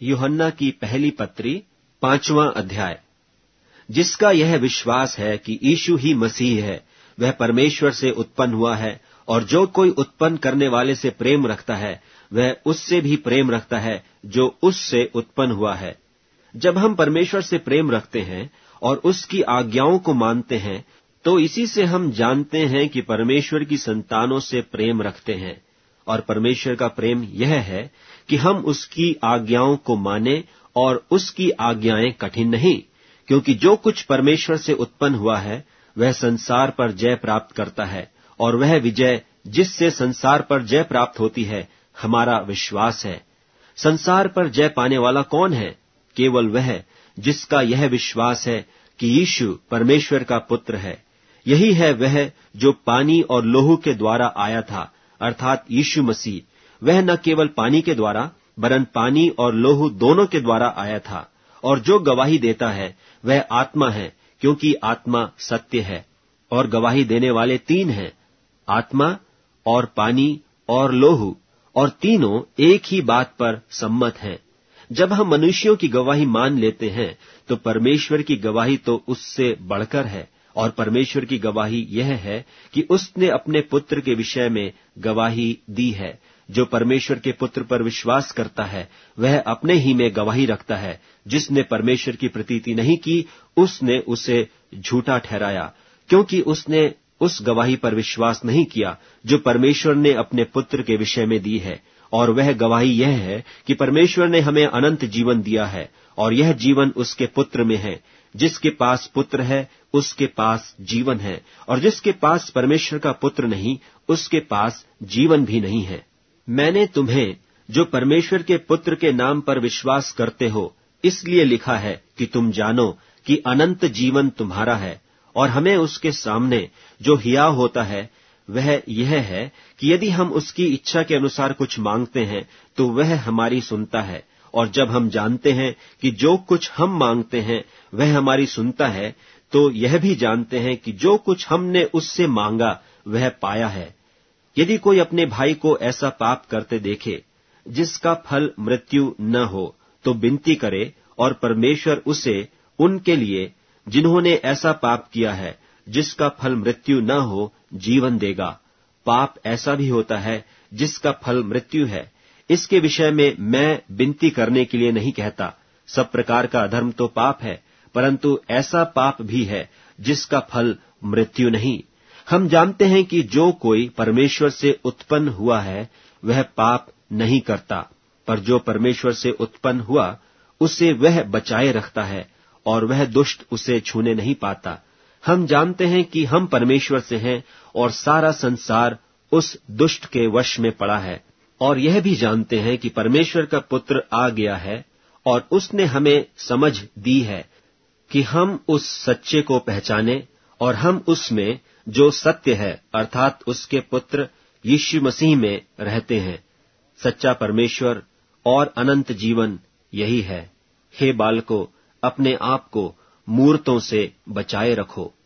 यूहन्ना की पहली पत्री 5वां अध्याय। जिसका यह विश्वास है कि यीशु ही मसीह है, वह परमेश्वर से उत्पन्न हुआ है, और जो कोई उत्पन्न करने वाले से प्रेम रखता है वह उससे भी प्रेम रखता है जो उससे उत्पन्न हुआ है। जब हम परमेश्वर से प्रेम रखते हैं और उसकी आज्ञाओं को मानते हैं, तो इसी से हम जानते हैं कि परमेश्वर की संतानों से प्रेम रखते हैं। और परमेश्वर का प्रेम यह है कि हम उसकी आज्ञाओं को माने, और उसकी आज्ञाएं कठिन नहीं, क्योंकि जो कुछ परमेश्वर से उत्पन्न हुआ है वह संसार पर जय प्राप्त करता है, और वह विजय जिससे संसार पर जय प्राप्त होती है हमारा विश्वास है। संसार पर जय पाने वाला कौन है? केवल वह जिसका यह विश्वास है कि यीशु परमेश्वर का पुत्र है। यही है वह जो पानी और लोहू के द्वारा आया था, अर्थात यीशु मसीह। वह न केवल पानी के द्वारा वरन पानी और लोहू दोनों के द्वारा आया था। और जो गवाही देता है वह आत्मा है, क्योंकि आत्मा सत्य है। और गवाही देने वाले 3 हैं, आत्मा और पानी और लोहू, और तीनों एक ही बात पर सम्मत हैं। जब हम मनुष्यों की गवाही मान लेते हैं तो परमेश्वर की गवाही तो उससे बढ़कर है। और परमेश्वर की गवाही यह है कि उसने अपने पुत्र के विषय में गवाही दी है। जो परमेश्वर के पुत्र पर विश्वास करता है वह अपने ही में गवाही रखता है। जिसने परमेश्वर की प्रतीति नहीं की उसने उसे झूठा ठहराया, क्योंकि उसने उस गवाही पर विश्वास नहीं किया जो परमेश्वर ने अपने पुत्र के विषय में दी है। और वह गवाही यह है कि परमेश्वर ने हमें अनंत जीवन दिया है, और यह जीवन उसके पुत्र में है। जिसके पास पुत्र है उसके पास जीवन है, और जिसके पास परमेश्वर का पुत्र नहीं उसके पास जीवन भी नहीं है। मैंने तुम्हें जो परमेश्वर के पुत्र के नाम पर विश्वास करते हो इसलिए लिखा है कि तुम जानो कि अनंत जीवन तुम्हारा है। और हमें उसके सामने जो हियाव होता है वह यह है कि यदि हम उसकी इच्छा के अनुसार कुछ मांगते हैं तो वह हमारी सुनता है। और जब हम जानते हैं कि जो कुछ हम मांगते हैं वह हमारी सुनता है, तो यह भी जानते हैं कि जो कुछ हमने उससे मांगा वह पाया है। यदि कोई अपने भाई को ऐसा पाप करते देखे जिसका फल मृत्यु न हो, तो विनती करे, और परमेश्वर उसे उनके लिए जिन्होंने ऐसा पाप किया है जिसका फल मृत्यु न हो जीवन देगा। पाप ऐसा भी होता है जिसका फल मृत्यु है। इसके विषय में मैं विनती करने के लिए नहीं कहता। सब प्रकार का अधर्म तो पाप है, परंतु ऐसा पाप भी है जिसका फल मृत्यु नहीं। हम जानते हैं कि जो कोई परमेश्वर से उत्पन्न हुआ है वह पाप नहीं करता, पर जो परमेश्वर से उत्पन्न हुआ उसे वह बचाए रखता है, और वह दुष्ट उसे छूने नहीं पाता। हम जानते हैं कि हम परमेश्वर से हैं, और सारा संसार उस दुष्ट के वश में पड़ा है। और यह भी जानते हैं कि परमेश्वर का पुत्र आ गया है, और उसने हमें समझ दी है कि हम उस सच्चे को पहचाने, और हम उसमें जो सत्य है अर्थात उसके पुत्र यीशु मसीह में रहते हैं। सच्चा परमेश्वर और अनंत जीवन यही है। हे बालकों, अपने आप को मूर्तों से बचाए रखो।